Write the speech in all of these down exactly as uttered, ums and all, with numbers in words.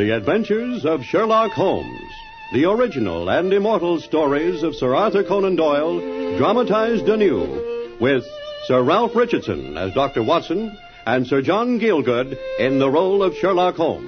The Adventures of Sherlock Holmes. The original and immortal stories of Sir Arthur Conan Doyle, dramatized anew, with Sir Ralph Richardson as Doctor Watson and Sir John Gielgud in the role of Sherlock Holmes.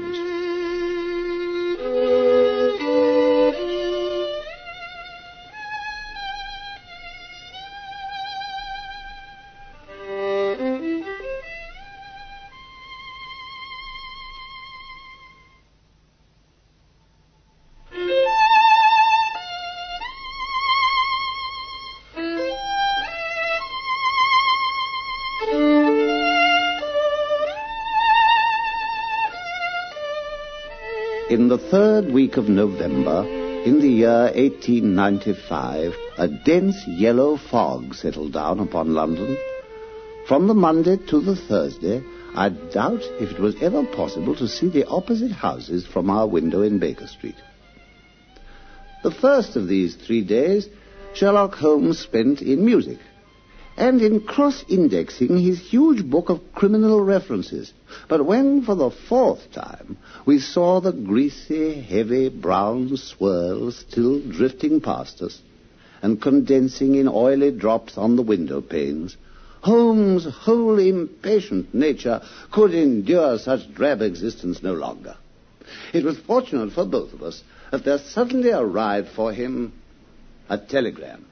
In the third week of November, in the year eighteen ninety-five, a dense yellow fog settled down upon London. From the Monday to the Thursday, I doubt if it was ever possible to see the opposite houses from our window in Baker Street. The first of these three days, Sherlock Holmes spent in music, and in cross-indexing his huge book of criminal references. But when, for the fourth time, we saw the greasy, heavy brown swirls still drifting past us and condensing in oily drops on the window panes, Holmes' whole impatient nature could endure such drab existence no longer. It was fortunate for both of us that there suddenly arrived for him a telegram.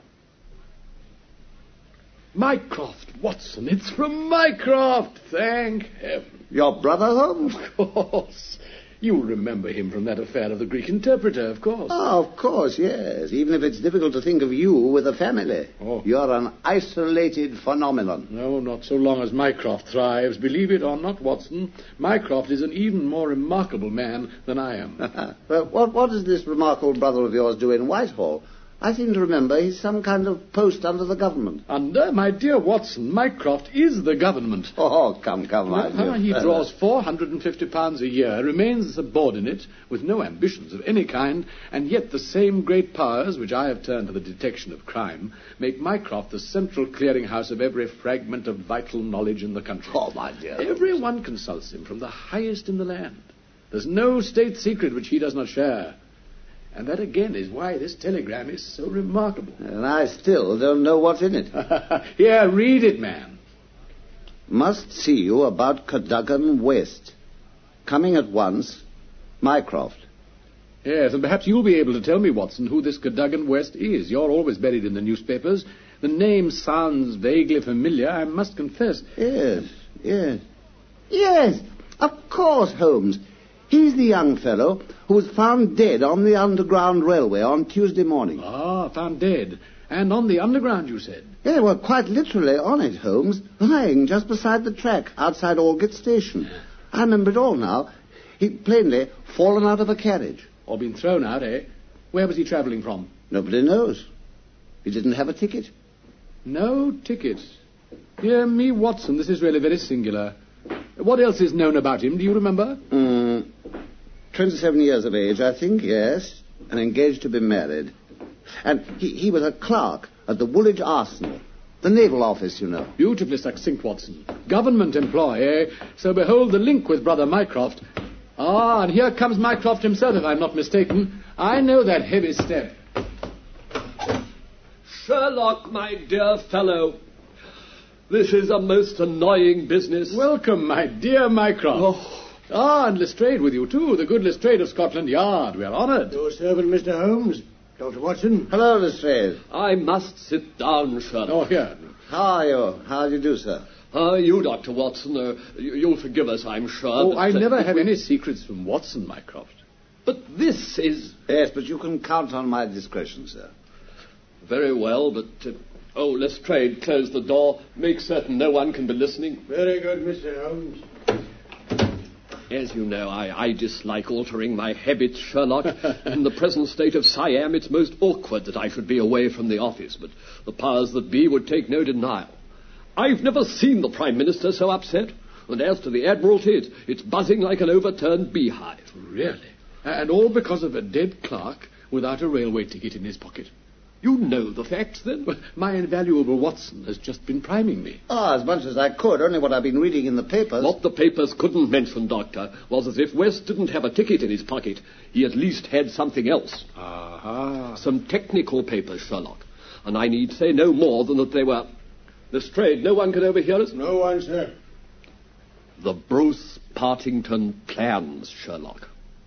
Mycroft, Watson, it's from Mycroft, thank heaven. Your brother, Holmes? Of course. You remember him from that affair of the Greek interpreter, of course. Oh, of course, yes. Even if it's difficult to think of you with a family. Oh. You're an isolated phenomenon. No, not so long as Mycroft thrives. Believe it or not, Watson, Mycroft is an even more remarkable man than I am. Well, what, what does this remarkable brother of yours do in Whitehall? I seem to remember he's some kind of post under the government. Under? My dear Watson, Mycroft is the government. Oh, come, come, my Well, dear he fellow. draws four hundred fifty pounds a year, remains a subordinate, with no ambitions of any kind, and yet the same great powers which I have turned to the detection of crime make Mycroft the central clearinghouse of every fragment of vital knowledge in the country. Oh, my dear. Everyone consults him, from the highest in the land. There's no state secret which he does not share. And that, again, is why this telegram is so remarkable. And I still don't know what's in it. Here, read it, man. Must see you about Cadogan West. Coming at once, Mycroft. Yes, and perhaps you'll be able to tell me, Watson, who this Cadogan West is. You're always buried in the newspapers. The name sounds vaguely familiar, I must confess. Yes, yes. Yes, of course, Holmes. He's the young fellow who was found dead on the Underground Railway on Tuesday morning. Ah, found dead. And on the Underground, you said? Yeah, well, quite literally on it, Holmes, lying just beside the track outside Aldgate Station. I remember it all now. He'd plainly fallen out of a carriage. Or been thrown out, eh? Where was he travelling from? Nobody knows. He didn't have a ticket. No ticket. Dear me, Watson, this is really very singular. What else is known about him, do you remember? Mm, twenty-seven years of age, I think, yes. And engaged to be married. And he, he was a clerk at the Woolwich Arsenal. The naval office, you know. Beautifully succinct, Watson. Government employee, eh? So behold the link with Brother Mycroft. Ah, and here comes Mycroft himself, if I'm not mistaken. I know that heavy step. Sherlock, my dear fellow, this is a most annoying business. Welcome, my dear Mycroft. Oh. Ah, and Lestrade with you, too. The good Lestrade of Scotland Yard. We are honoured. Your servant, Mister Holmes. Doctor Watson. Hello, Lestrade. I must sit down, Sherlock. Oh, here. How are you? How do you do, sir? How are you, Doctor Watson? Uh, you, you'll forgive us, I'm sure. Oh, but, I uh, never if have we- any secrets from Watson, Mycroft. But this is... Yes, but you can count on my discretion, sir. Very well, but... Uh, oh, Lestrade, close the door. Make certain no one can be listening. Very good, Mister Holmes. As you know, I, I dislike altering my habits, Sherlock. In the present state of Siam, it's most awkward that I should be away from the office, but the powers that be would take no denial. I've never seen the Prime Minister so upset. And as to the Admiralty, it's, it's buzzing like an overturned beehive. Really? And all because of a dead clerk without a railway ticket in his pocket. You know the facts, then? Well, my invaluable Watson has just been priming me. Ah, as much as I could, only what I've been reading in the papers. What the papers couldn't mention, Doctor, was as if West didn't have a ticket in his pocket. He at least had something else. Aha. Some technical papers, Sherlock. And I need say no more than that they were... Lestrade, no one can overhear us? No one, sir. The Bruce Partington plans, Sherlock.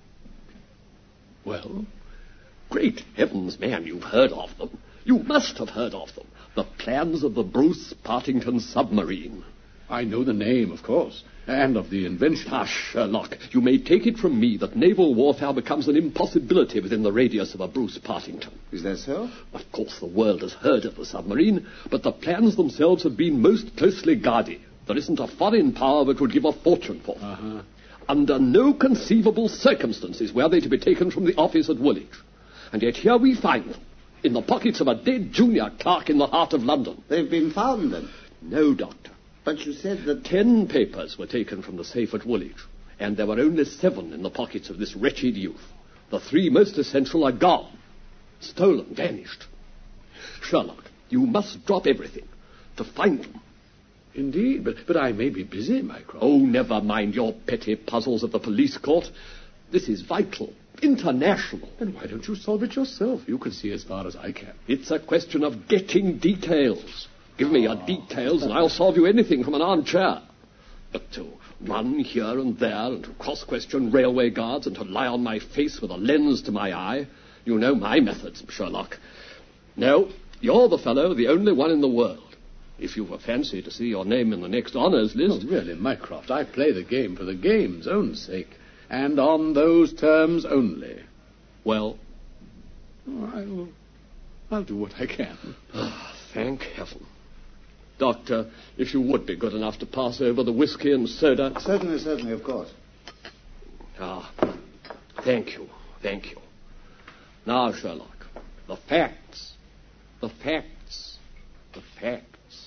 Well? Great heavens, man, you've heard of them. You must have heard of them. The plans of the Bruce Partington submarine. I know the name, of course, and of the invention. Ah, Sherlock, you may take it from me that naval warfare becomes an impossibility within the radius of a Bruce Partington. Is that so? Of course, the world has heard of the submarine, but the plans themselves have been most closely guarded. There isn't a foreign power that would give a fortune for them. Uh-huh. Under no conceivable circumstances were they to be taken from the office at Woolwich. And yet here we find them, in the pockets of a dead junior clerk in the heart of London. They've been found, then? No, Doctor. But you said that... Ten papers were taken from the safe at Woolwich, and there were only seven in the pockets of this wretched youth. The three most essential are gone, stolen, vanished. Sherlock, you must drop everything to find them. Indeed, but, but I may be busy, Mycroft. Oh, never mind your petty puzzles of the police court. This is vital, international. Then why don't you solve it yourself? You can see as far as I can. It's a question of getting details. Give me your details and I'll solve you anything from an armchair. But to run here and there and to cross-question railway guards and to lie on my face with a lens to my eye, you know my methods, Sherlock. No, you're the fellow, the only one in the world. If you've a fancy to see your name in the next honours list... Oh, really, Mycroft, I play the game for the game's own sake, and on those terms only. Well? Oh, I'll, I'll do what I can. Ah, thank heaven. Doctor, if you would be good enough to pass over the whiskey and soda... Certainly, certainly, of course. Ah, thank you, thank you. Now, Sherlock, the facts, the facts, the facts.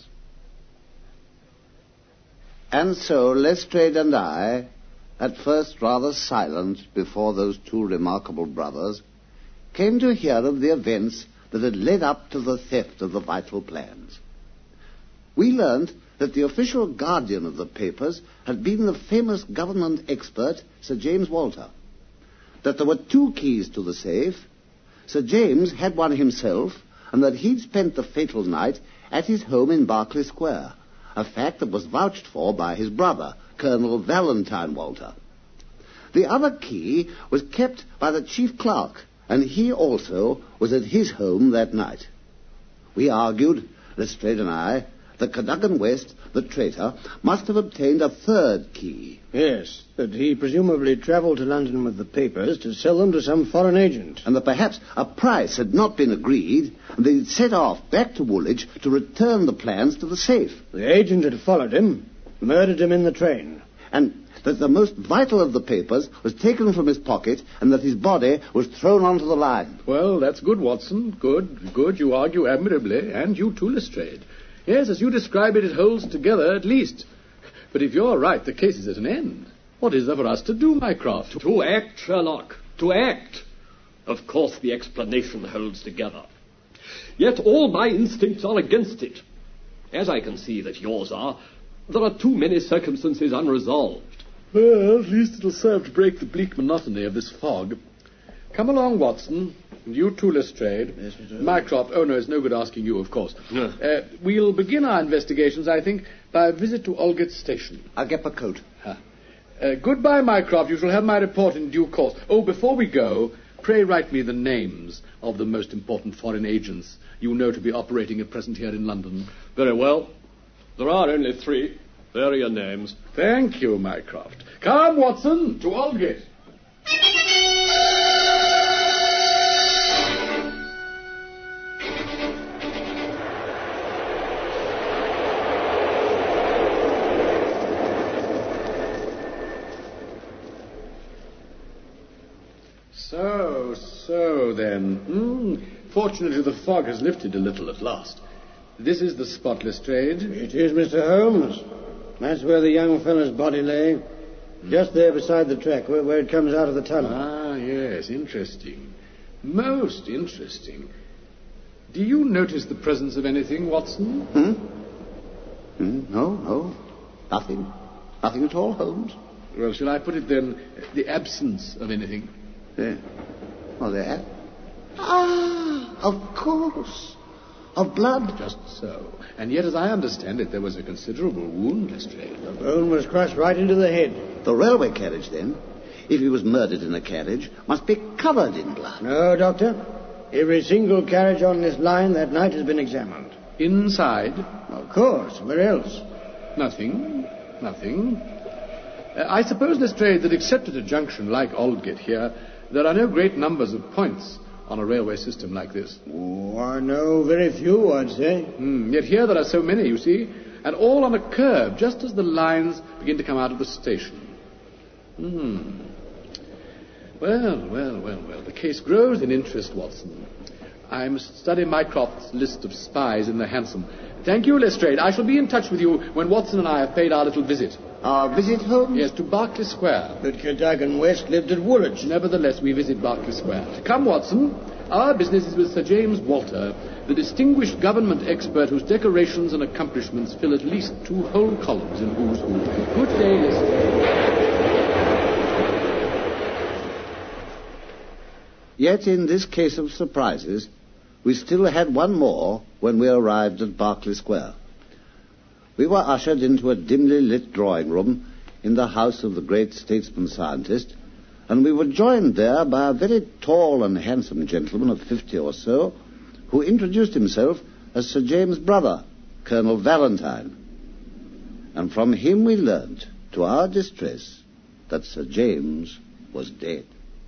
And so Lestrade and I, at first rather silent before those two remarkable brothers, came to hear of the events that had led up to the theft of the vital plans. We learned that the official guardian of the papers had been the famous government expert, Sir James Walter. That there were two keys to the safe. Sir James had one himself, and that he'd spent the fatal night at his home in Berkeley Square, a fact that was vouched for by his brother, Colonel Valentine Walter. The other key was kept by the chief clerk, and he also was at his home that night. We argued, Lestrade and I, that Cadogan West, the traitor, must have obtained a third key. Yes, that he presumably travelled to London with the papers to sell them to some foreign agent. And that perhaps a price had not been agreed, and they'd set off back to Woolwich to return the plans to the safe. The agent had followed him, murdered him in the train. And that the most vital of the papers was taken from his pocket, and that his body was thrown onto the line. Well, that's good, Watson. Good, good. You argue admirably, and you too, Lestrade. Yes, as you describe it, it holds together at least. But if you're right, the case is at an end. What is there for us to do, Mycroft? To act, Sherlock. To act. Of course the explanation holds together. Yet all my instincts are against it. As I can see that yours are, there are too many circumstances unresolved. Well, at least it'll serve to break the bleak monotony of this fog. Come along, Watson. And you too, Lestrade. Yes, Mister Mycroft. Oh, no, it's no good asking you, of course. Yeah. Uh, we'll begin our investigations, I think, by a visit to Aldgate Station. I'll get my coat. Huh. Uh, goodbye, Mycroft. You shall have my report in due course. Oh, before we go, pray write me the names of the most important foreign agents you know to be operating at present here in London. Very well. There are only three. There are your names. Thank you, Mycroft. Come, Watson, to Aldgate. So, so then. Hmm. Fortunately, the fog has lifted a little at last. This is the spot, Lestrade. It is, Mister Holmes. That's where the young fellow's body lay. Just there beside the track, where, where it comes out of the tunnel. Ah, yes, interesting. Most interesting. Do you notice the presence of anything, Watson? Hmm? Hmm? No, no. Nothing. Nothing at all, Holmes. Well, shall I put it then, the absence of anything? Yeah. Oh, there. Ah, of course. Of blood. Just so. And yet, as I understand it, there was a considerable wound, Lestrade. The bone was crushed right into the head. The railway carriage, then, if he was murdered in a carriage, must be covered in blood. No, Doctor. Every single carriage on this line that night has been examined. Inside? Of course. Where else? Nothing. Nothing. Uh, I suppose, Lestrade, that except at a junction like Aldgate here, there are no great numbers of points on a railway system like this. Oh, I know very few, I'd say. Mm, yet here there are so many, you see, and all on a curve, just as the lines begin to come out of the station. Hmm. Well, well, well, well, the case grows in interest, Watson. I must study Mycroft's list of spies in the hansom. Thank you, Lestrade. I shall be in touch with you when Watson and I have paid our little visit. Our visit, Holmes? Yes, to Berkeley Square. But Cadogan West lived at Woolwich. Nevertheless, we visit Berkeley Square. Come, Watson. Our business is with Sir James Walter, the distinguished government expert whose decorations and accomplishments fill at least two whole columns in Who's Who. Good day, Lestrade. Yet in this case of surprises, we still had one more when we arrived at Berkeley Square. We were ushered into a dimly lit drawing room in the house of the great statesman-scientist, and we were joined there by a very tall and handsome gentleman of fifty or so, who introduced himself as Sir James' brother, Colonel Valentine. And from him we learnt, to our distress, that Sir James was dead.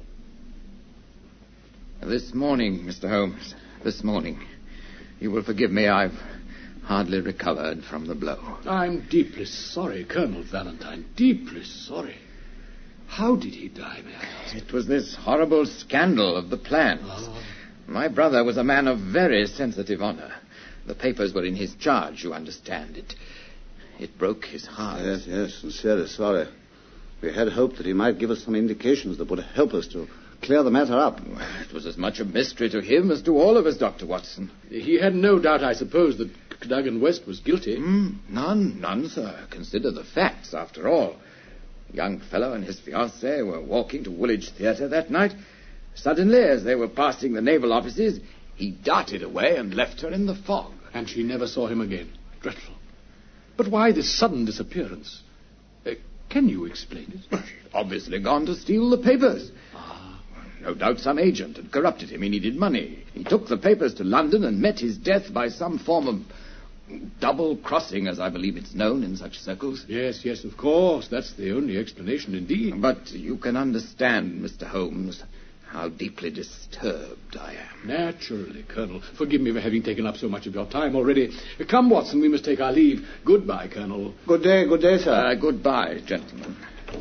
This morning, Mister Holmes, this morning. You will forgive me, I've hardly recovered from the blow. I'm deeply sorry, Colonel Valentine, deeply sorry. How did he die, may I ask? It was this horrible scandal of the plans. Oh. My brother was a man of very sensitive honor. The papers were in his charge, you understand. It it broke his heart. Yes, yes, sincerely sorry. We had hoped that he might give us some indications that would help us to clear the matter up. Well, it was as much a mystery to him as to all of us, Doctor Watson. He had no doubt, I suppose, that Cadogan West was guilty. Mm, none, none, sir. Consider the facts, after all. The young fellow and his fiancée were walking to Woolwich Theatre that night. Suddenly, as they were passing the naval offices, he darted away and left her in the fog. And she never saw him again. Dreadful. But why this sudden disappearance? Uh, can you explain it? She'd obviously gone to steal the papers. No doubt some agent had corrupted him. He needed money. He took the papers to London and met his death by some form of double-crossing, as I believe it's known in such circles. Yes, yes, of course. That's the only explanation indeed. But you can understand, Mister Holmes, how deeply disturbed I am. Naturally, Colonel. Forgive me for having taken up so much of your time already. Come, Watson, we must take our leave. Goodbye, Colonel. Good day, good day, sir. Uh, goodbye, gentlemen.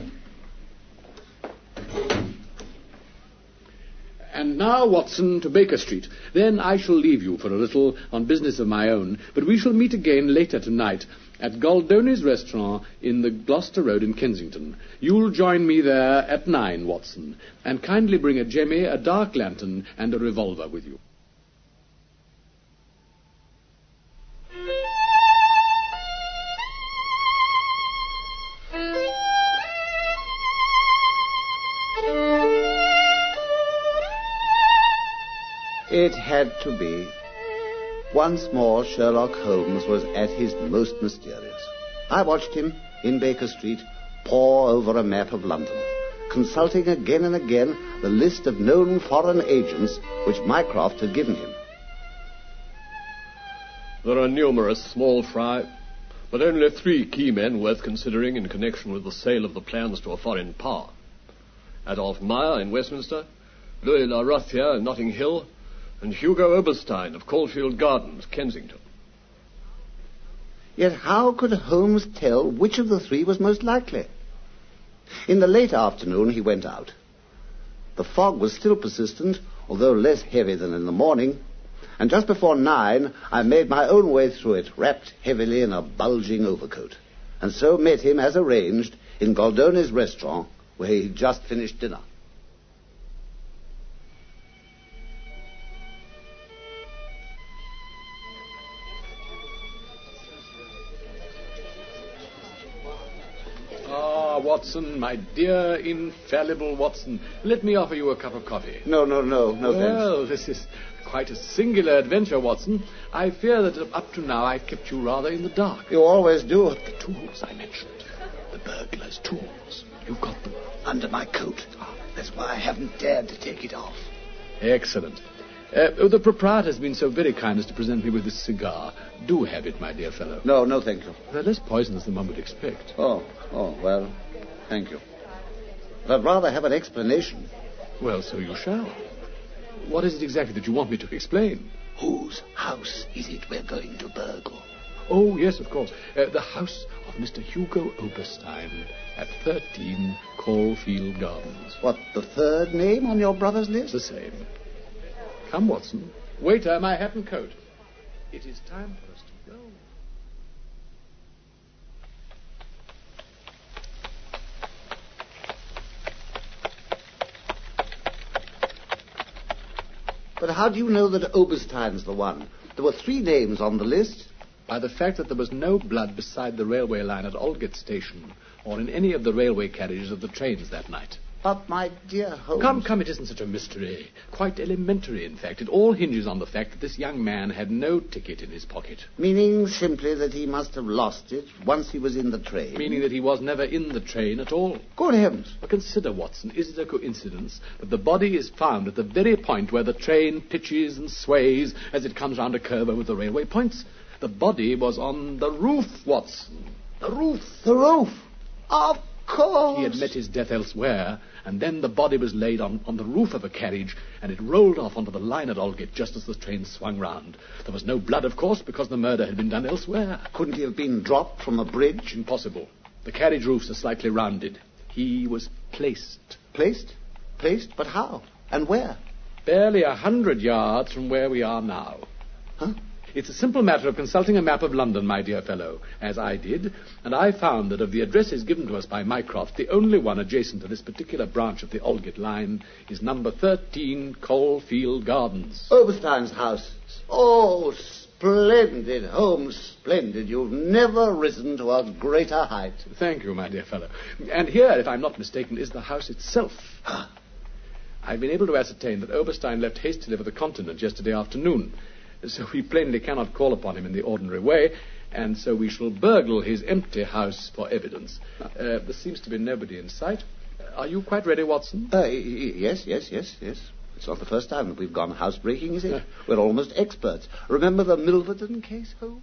And now, Watson, to Baker Street. Then I shall leave you for a little on business of my own, but we shall meet again later tonight at Goldoni's restaurant in the Gloucester Road in Kensington. You'll join me there at nine, Watson, and kindly bring a jemmy, a dark lantern, and a revolver with you. It had to be. Once more, Sherlock Holmes was at his most mysterious. I watched him, in Baker Street, pore over a map of London, consulting again and again the list of known foreign agents which Mycroft had given him. There are numerous small fry, but only three key men worth considering in connection with the sale of the plans to a foreign power. Adolph Meyer in Westminster, Louis La Rothiere in Notting Hill, and Hugo Oberstein of Caulfield Gardens, Kensington. Yet how could Holmes tell which of the three was most likely? In the late afternoon he went out. The fog was still persistent, although less heavy than in the morning, and just before nine I made my own way through it, wrapped heavily in a bulging overcoat, and so met him, as arranged, in Goldoni's restaurant, where he'd just finished dinner. Watson, my dear, infallible Watson. Let me offer you a cup of coffee. No, no, no, no Well, thanks. this is quite a singular adventure, Watson. I fear that up to now I've kept you rather in the dark. You always do. The tools I mentioned. The burglar's tools. You've got them. Under my coat. That's why I haven't dared to take it off. Excellent. Uh, oh, the proprietor's been so very kind as to present me with this cigar. Do have it, my dear fellow. No, no, thank you. They're less poisonous than one would expect. Oh, oh, well, thank you. But I'd rather have an explanation. Well, so you shall. What is it exactly that you want me to explain? Whose house is it we're going to burgle? Oh, yes, of course. Uh, the house of Mister Hugo Oberstein at thirteen Caulfield Gardens. What, the third name on your brother's list? The same. Come, Watson. Waiter, my hat and coat. It is time for us to go. But how do you know that Oberstein's the one? There were three names on the list. By the fact that there was no blood beside the railway line at Aldgate Station or in any of the railway carriages of the trains that night. But, my dear Holmes... Come, come, it isn't such a mystery. Quite elementary, in fact. It all hinges on the fact that this young man had no ticket in his pocket. Meaning simply that he must have lost it once he was in the train. Meaning that he was never in the train at all. Good heavens. But consider, Watson, is it a coincidence that the body is found at the very point where the train pitches and sways as it comes round a curve over the railway points? The body was on the roof, Watson. The roof. The roof. Of course. He had met his death elsewhere, and then the body was laid on, on the roof of a carriage, and it rolled off onto the line at Aldgate just as the train swung round. There was no blood, of course, because the murder had been done elsewhere. Couldn't he have been dropped from a bridge? Impossible. The carriage roofs are slightly rounded. He was placed. Placed? Placed? But how? And where? Barely a hundred yards from where we are now. Huh? It's a simple matter of consulting a map of London, my dear fellow, as I did, and I found that of the addresses given to us by Mycroft, the only one adjacent to this particular branch of the Aldgate line is number thirteen Caulfield Gardens. Oberstein's house. Oh, splendid, Holmes, splendid. You've never risen to a greater height. Thank you, my dear fellow. And here, if I'm not mistaken, is the house itself. I've been able to ascertain that Oberstein left hastily for the continent yesterday afternoon. So we plainly cannot call upon him in the ordinary way, and so we shall burgle his empty house for evidence. Uh, there seems to be nobody in sight. Are you quite ready, Watson? Uh, y- y- yes, yes, yes, yes. It's not the first time that we've gone housebreaking, is it? Uh, We're almost experts. Remember the Milverton case, Holmes?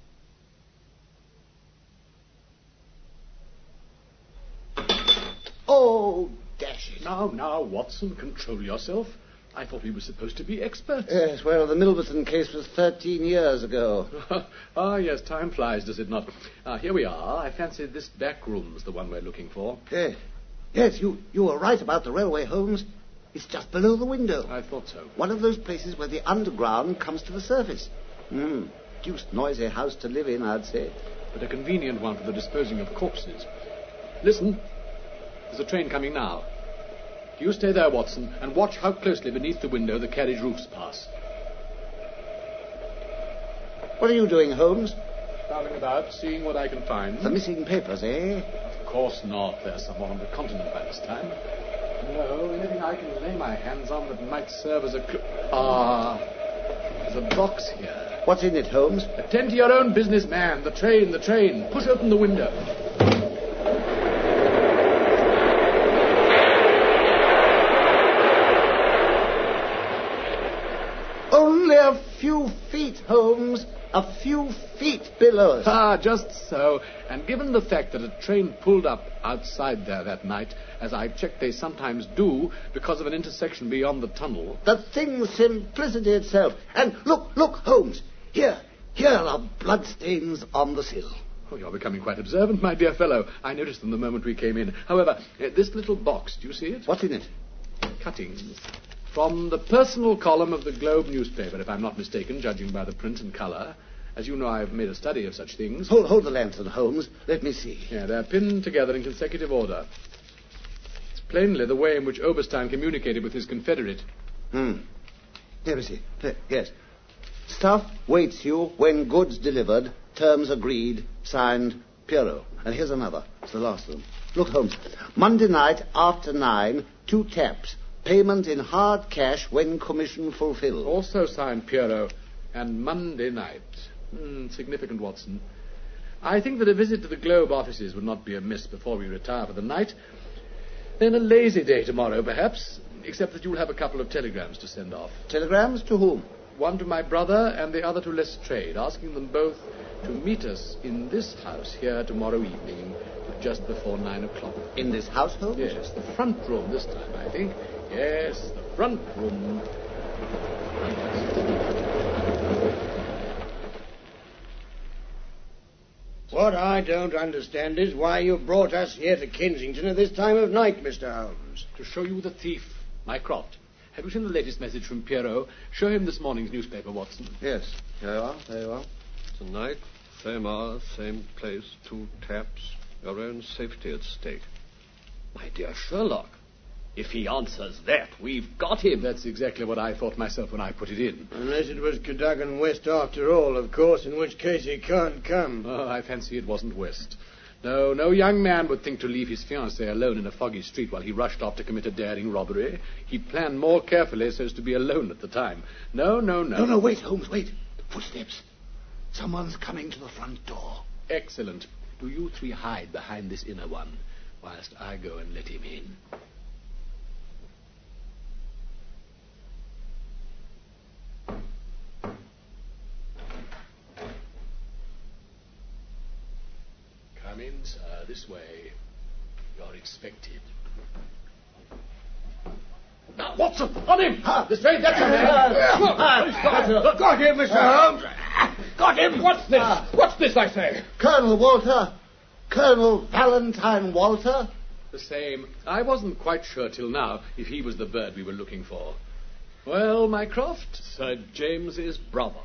Oh, dash it. Now, now, Watson, control yourself. I thought we were supposed to be experts. Yes, well, the Milverton case was thirteen years ago. Ah, yes, time flies, does it not? Ah, here we are. I fancy this back room's the one we're looking for. Yes, yes, you, you were right about the railway, Holmes. It's just below the window. I thought so. One of those places where the underground comes to the surface. Hmm, deuced noisy house to live in, I'd say. But a convenient one for the disposing of corpses. Listen, there's a train coming now. You stay there, Watson, and watch how closely beneath the window the carriage roofs pass. What are you doing, Holmes? Prowling about, seeing what I can find. The missing papers, eh? Of course not. There's someone on the continent by this time. No, anything I can lay my hands on that might serve as a clue. Ah, there's a box here. What's in it, Holmes? Attend to your own business, man. The train, the train. Push open the window. Only a few feet, Holmes. A few feet below us. Ah, just so. And given the fact that a train pulled up outside there that night, as I've checked they sometimes do, because of an intersection beyond the tunnel... The thing's simplicity itself. And look, look, Holmes. Here, here are bloodstains on the sill. Oh, you're becoming quite observant, my dear fellow. I noticed them the moment we came in. However, uh, this little box, do you see it? What's in it? Cuttings. From the personal column of the Globe newspaper, if I'm not mistaken, judging by the print and colour. As you know, I've made a study of such things. Hold, hold the lantern, Holmes. Let me see. Yeah, they're pinned together in consecutive order. It's plainly the way in which Oberstein communicated with his confederate. Hmm. Let me see. There, yes. Stuff waits you when goods delivered, terms agreed, signed, Pierrot. And here's another. It's the last of them. Look, Holmes. Monday night after nine, two taps. Payment in hard cash when commission fulfilled. Also signed Pierrot. And Monday night. Hmm, significant, Watson. I think that a visit to the Globe offices would not be amiss before we retire for the night. Then a lazy day tomorrow, perhaps, except that you'll have a couple of telegrams to send off. Telegrams to whom? One to my brother and the other to Lestrade, asking them both to meet us in this house here tomorrow evening, just before nine o'clock. In this house, Holmes? Yes, the front room this time, I think. Yes, the front room. What I don't understand is why you brought us here to Kensington at this time of night, Mister Holmes. To show you the thief, Mycroft. Have you seen the latest message from Pierrot? Show him this morning's newspaper, Watson. Yes. There you are. There you are. Tonight, same hour, same place, two taps, your own safety at stake. My dear Sherlock, if he answers that, we've got him. That's exactly what I thought myself when I put it in. Unless it was Cadogan West after all, of course, in which case he can't come. Oh, I fancy it wasn't West. No, no young man would think to leave his fiancée alone in a foggy street while he rushed off to commit a daring robbery. He planned more carefully so as to be alone at the time. No, no, no. No, no, wait, Holmes, wait. Footsteps. Someone's coming to the front door. Excellent. Do you three hide behind this inner one, whilst I go and let him in. Come in, sir, this way. You're expected. Now, Watson, on him! Ah, the straight, that's a man! Got him, Mister Holmes! Got him! What's this? What's this, I say? Colonel Walter. Colonel Valentine Walter. The same. I wasn't quite sure till now if he was the bird we were looking for. Well, Mycroft? Sir James's brother.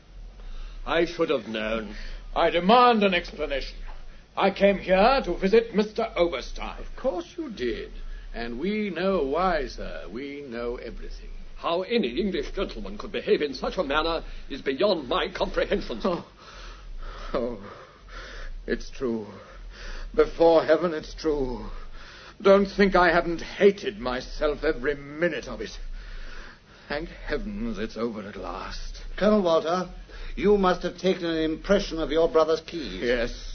I should have known. I demand an explanation. I came here to visit Mister Oberstein. Of course you did. And we know why, sir. We know everything. How any English gentleman could behave in such a manner is beyond my comprehension, sir. Oh, oh, it's true. Before heaven, it's true. Don't think I haven't hated myself every minute of it. Thank heavens it's over at last. Colonel Walter, you must have taken an impression of your brother's keys. Yes.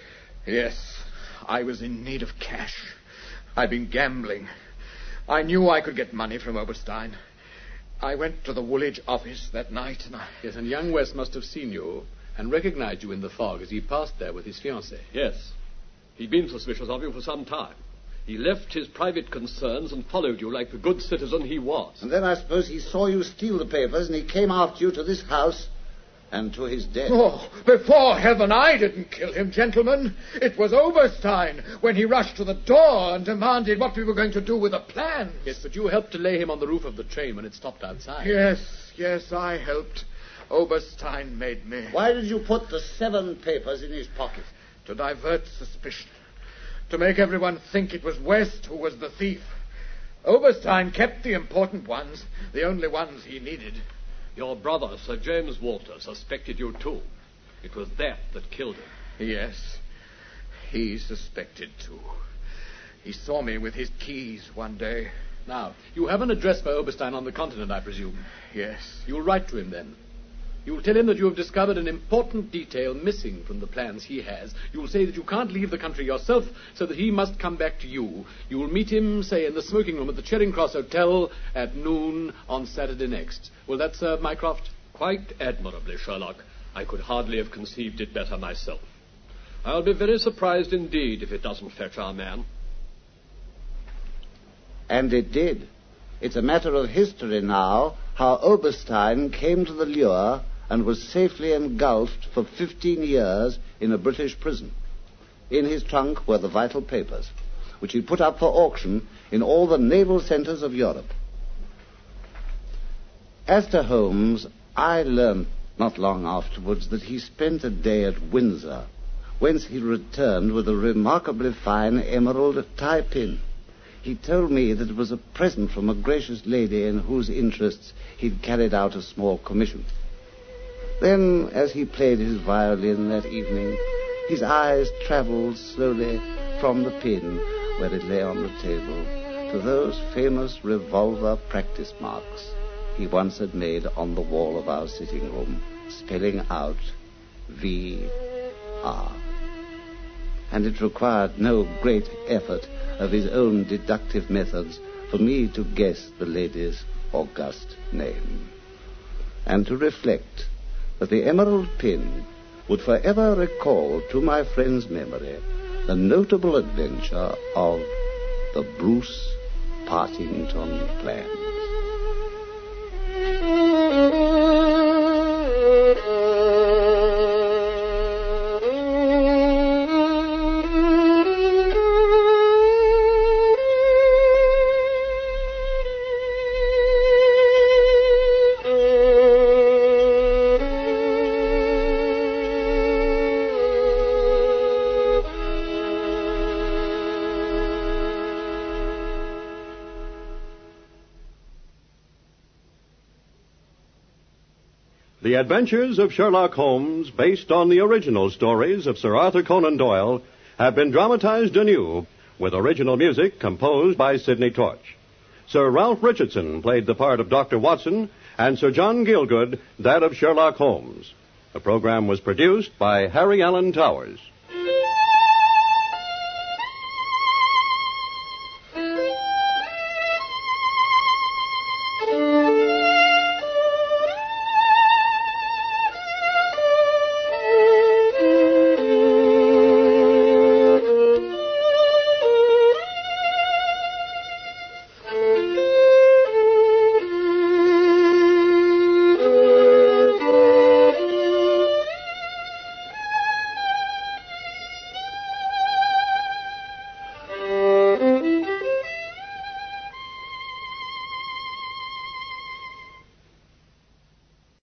Yes. I was in need of cash. I'd been gambling. I knew I could get money from Oberstein. I went to the Woolwich office that night and I... Yes, and young West must have seen you and recognized you in the fog as he passed there with his fiancée. Yes. He'd been suspicious of you for some time. He left his private concerns and followed you like the good citizen he was. And then I suppose he saw you steal the papers and he came after you to this house and to his death. Oh, before heaven, I didn't kill him, gentlemen. It was Oberstein when he rushed to the door and demanded what we were going to do with the plans. Yes, but you helped to lay him on the roof of the train when it stopped outside. Yes, yes, I helped. Oberstein made me. Why did you put the seven papers in his pocket? To divert suspicion. To make everyone think it was West who was the thief. Oberstein kept the important ones, the only ones he needed. Your brother, Sir James Walter, suspected you too. It was that that killed him. Yes, he suspected too. He saw me with his keys one day. Now, you have an address for Oberstein on the continent, I presume. Yes. You'll write to him then. You'll tell him that you have discovered an important detail missing from the plans he has. You'll say that you can't leave the country yourself, so that he must come back to you. You'll meet him, say, in the smoking room at the Charing Cross Hotel at noon on Saturday next. Will that serve, Mycroft? Quite admirably, Sherlock. I could hardly have conceived it better myself. I'll be very surprised indeed if it doesn't fetch our man. And it did. It's a matter of history now how Oberstein came to the lure and was safely engulfed for fifteen years in a British prison. In his trunk were the vital papers, which he put up for auction in all the naval centres of Europe. As to Holmes, I learnt not long afterwards that he spent a day at Windsor, whence he returned with a remarkably fine emerald tie-pin. He told me that it was a present from a gracious lady in whose interests he'd carried out a small commission. Then, as he played his violin that evening, his eyes travelled slowly from the pin where it lay on the table to those famous revolver practice marks he once had made on the wall of our sitting room, spelling out V R. And it required no great effort of his own deductive methods for me to guess the lady's august name, and to reflect that the emerald pin would forever recall to my friend's memory the notable adventure of the Bruce Partington plans. The Adventures of Sherlock Holmes, based on the original stories of Sir Arthur Conan Doyle, have been dramatized anew with original music composed by Sidney Torch. Sir Ralph Richardson played the part of Doctor Watson, and Sir John Gielgud that of Sherlock Holmes. The program was produced by Harry Allen Towers.